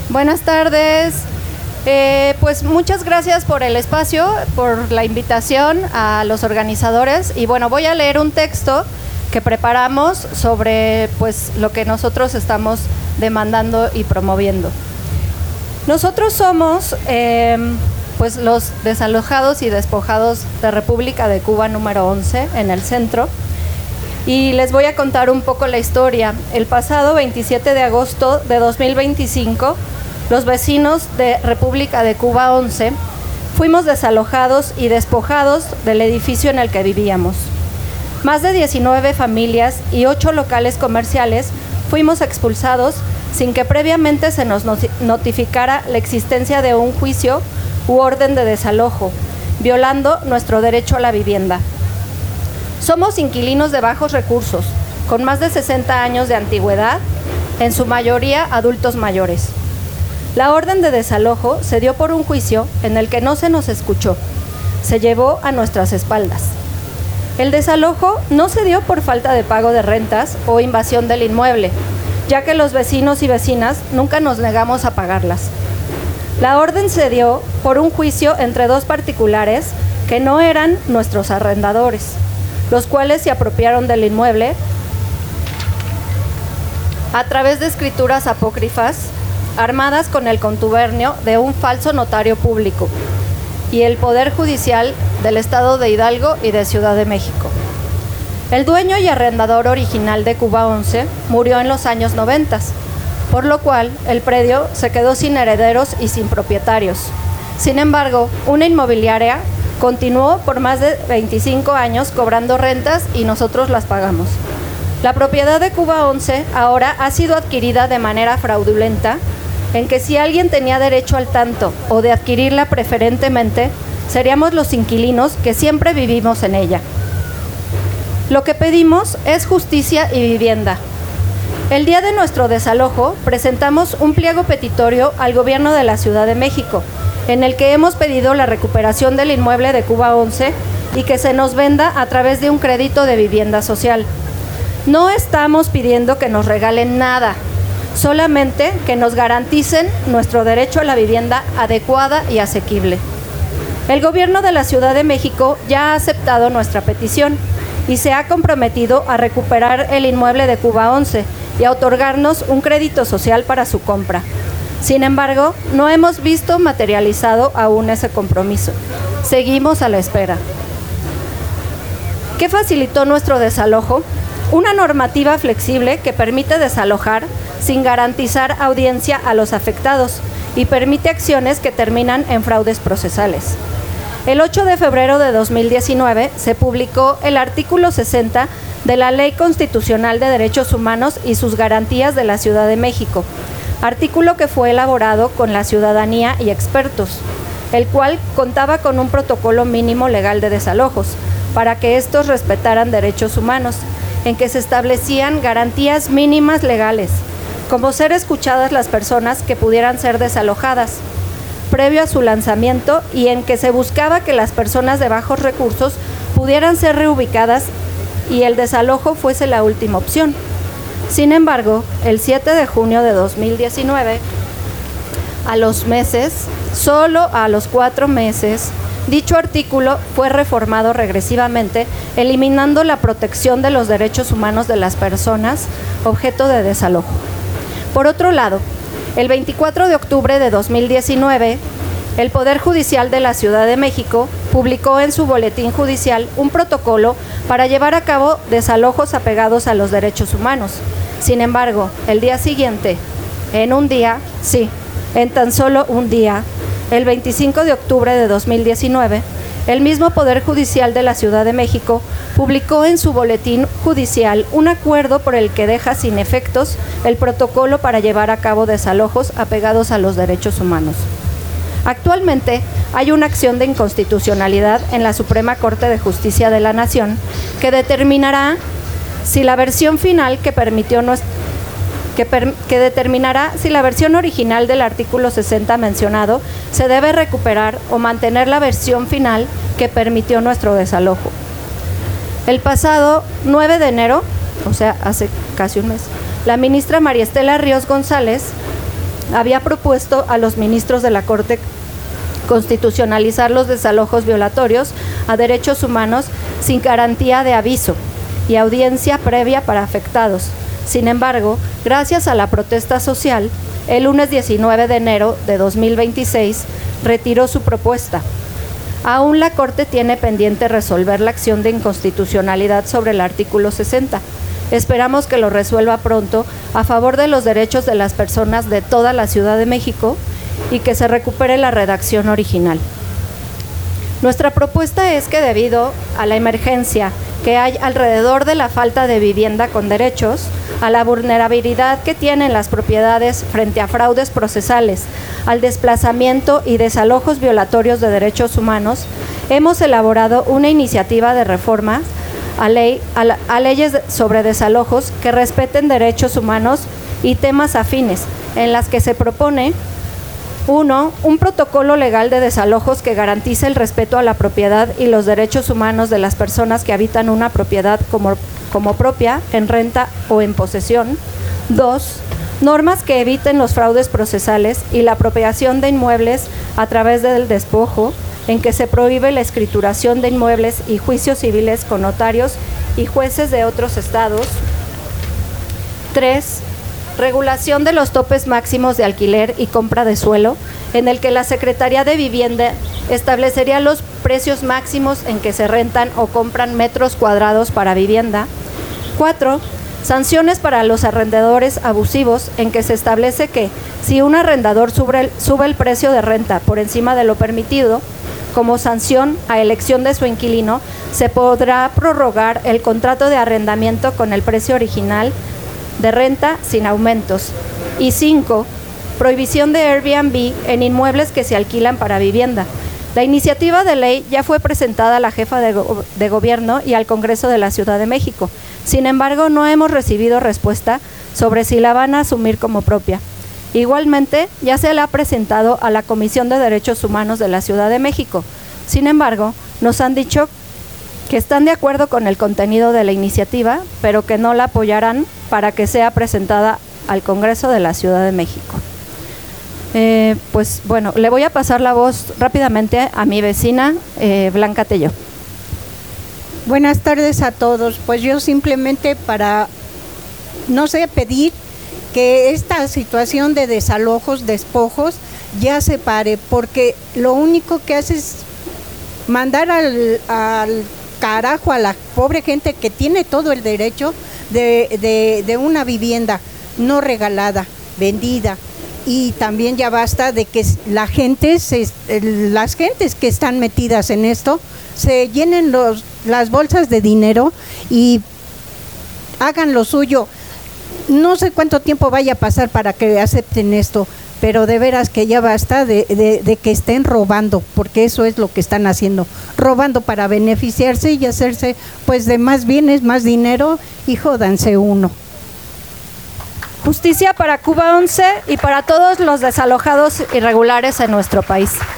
Buenas tardes. Pues muchas gracias por el espacio, por la invitación a los organizadores. Y bueno, voy a leer un texto que preparamos sobre pues lo que nosotros estamos demandando y promoviendo. Nosotros somos pues los desalojados y despojados de República de Cuba número 11 en el centro. Y les voy a contar un poco la historia. El pasado 27 de agosto de 2025, los vecinos de República de Cuba 11 fuimos desalojados y despojados del edificio en el que vivíamos. Más de 19 familias y 8 locales comerciales fuimos expulsados sin que previamente se nos notificara la existencia de un juicio u orden de desalojo, violando nuestro derecho a la vivienda. Somos inquilinos de bajos recursos, con más de 60 años de antigüedad, en su mayoría adultos mayores. La orden de desalojo se dio por un juicio en el que no se nos escuchó, se llevó a nuestras espaldas. El desalojo no se dio por falta de pago de rentas o invasión del inmueble, ya que los vecinos y vecinas nunca nos negamos a pagarlas. La orden se dio por un juicio entre dos particulares que no eran nuestros arrendadores, los cuales se apropiaron del inmueble a través de escrituras apócrifas armadas con el contubernio de un falso notario público y el Poder Judicial del Estado de Hidalgo y de Ciudad de México. El dueño y arrendador original de Cuba 11 murió en los años 90, por lo cual el predio se quedó sin herederos y sin propietarios. Sin embargo, una inmobiliaria continuó por más de 25 años cobrando rentas y nosotros las pagamos. La propiedad de Cuba 11 ahora ha sido adquirida de manera fraudulenta, en que si alguien tenía derecho al tanto o de adquirirla preferentemente, seríamos los inquilinos que siempre vivimos en ella. Lo que pedimos es justicia y vivienda. El día de nuestro desalojo presentamos un pliego petitorio al gobierno de la Ciudad de México, en el que hemos pedido la recuperación del inmueble de Cuba 11 y que se nos venda a través de un crédito de vivienda social. No estamos pidiendo que nos regalen nada, solamente que nos garanticen nuestro derecho a la vivienda adecuada y asequible. El gobierno de la Ciudad de México ya ha aceptado nuestra petición y se ha comprometido a recuperar el inmueble de Cuba 11 y a otorgarnos un crédito social para su compra. Sin embargo, no hemos visto materializado aún ese compromiso. Seguimos a la espera. ¿Qué facilitó nuestro desalojo? Una normativa flexible que permite desalojar sin garantizar audiencia a los afectados y permite acciones que terminan en fraudes procesales. El 8 de febrero de 2019 se publicó el artículo 60 de la Ley Constitucional de Derechos Humanos y sus Garantías de la Ciudad de México, artículo que fue elaborado con la ciudadanía y expertos, el cual contaba con un protocolo mínimo legal de desalojos para que estos respetaran derechos humanos, en que se establecían garantías mínimas legales, como ser escuchadas las personas que pudieran ser desalojadas, previo a su lanzamiento, y en que se buscaba que las personas de bajos recursos pudieran ser reubicadas y el desalojo fuese la última opción. Sin embargo, el 7 de junio de 2019, a los meses, solo a los 4 meses, dicho artículo fue reformado regresivamente, eliminando la protección de los derechos humanos de las personas objeto de desalojo. Por otro lado, el 24 de octubre de 2019, el Poder Judicial de la Ciudad de México publicó en su boletín judicial un protocolo para llevar a cabo desalojos apegados a los derechos humanos. Sin embargo, el día siguiente, en tan solo un día, el 25 de octubre de 2019, el mismo Poder Judicial de la Ciudad de México publicó en su boletín judicial un acuerdo por el que deja sin efectos el protocolo para llevar a cabo desalojos apegados a los derechos humanos. Actualmente hay una acción de inconstitucionalidad en la Suprema Corte de Justicia de la Nación que determinará si la versión final que determinará si la versión original del artículo 60 mencionado se debe recuperar o mantener la versión final que permitió nuestro desalojo. El pasado 9 de enero, o sea, hace casi un mes, la ministra María Estela Ríos González había propuesto a los ministros de la Corte constitucionalizar los desalojos violatorios a derechos humanos sin garantía de aviso y audiencia previa para afectados. Sin embargo, gracias a la protesta social, el lunes 19 de enero de 2026 retiró su propuesta. Aún la Corte tiene pendiente resolver la acción de inconstitucionalidad sobre el artículo 60. Esperamos que lo resuelva pronto a favor de los derechos de las personas de toda la Ciudad de México y que se recupere la redacción original. Nuestra propuesta es que debido a la emergencia que hay alrededor de la falta de vivienda con derechos, a la vulnerabilidad que tienen las propiedades frente a fraudes procesales, al desplazamiento y desalojos violatorios de derechos humanos, hemos elaborado una iniciativa de reforma a leyes sobre desalojos que respeten derechos humanos y temas afines, en las que se propone 1. Un protocolo legal de desalojos que garantice el respeto a la propiedad y los derechos humanos de las personas que habitan una propiedad como propia, en renta o en posesión. 2. Normas que eviten los fraudes procesales y la apropiación de inmuebles a través del despojo, en que se prohíbe la escrituración de inmuebles y juicios civiles con notarios y jueces de otros estados. 3. Regulación de los topes máximos de alquiler y compra de suelo, en el que la Secretaría de Vivienda establecería los precios máximos en que se rentan o compran metros cuadrados para vivienda. 4. Sanciones para los arrendadores abusivos, en que se establece que si un arrendador sube el precio de renta por encima de lo permitido, como sanción a elección de su inquilino, se podrá prorrogar el contrato de arrendamiento con el precio original de renta sin aumentos. Y 5. Prohibición de Airbnb en inmuebles que se alquilan para vivienda. La iniciativa de ley ya fue presentada a la jefa de gobierno y al Congreso de la Ciudad de México. Sin embargo, no hemos recibido respuesta sobre si la van a asumir como propia. Igualmente, ya se la ha presentado a la Comisión de Derechos Humanos de la Ciudad de México. Sin embargo, nos han dicho que están de acuerdo con el contenido de la iniciativa, pero que no la apoyarán para que sea presentada al Congreso de la Ciudad de México. Pues bueno, le voy a pasar la voz rápidamente a mi vecina, Blanca Tello. Buenas tardes a todos. Pues yo simplemente para, pedir que esta situación de desalojos, despojos, ya se pare, porque lo único que hace es mandar al carajo a la pobre gente que tiene todo el derecho de una vivienda no regalada, vendida. Y también ya basta de que las gentes que están metidas en esto se llenen las bolsas de dinero y hagan lo suyo. No sé cuánto tiempo vaya a pasar para que acepten esto, pero de veras que ya basta de que estén robando, porque eso es lo que están haciendo, robando para beneficiarse y hacerse pues de más bienes, más dinero, y jódanse uno. Justicia para Cuba 11 y para todos los desalojados irregulares en nuestro país.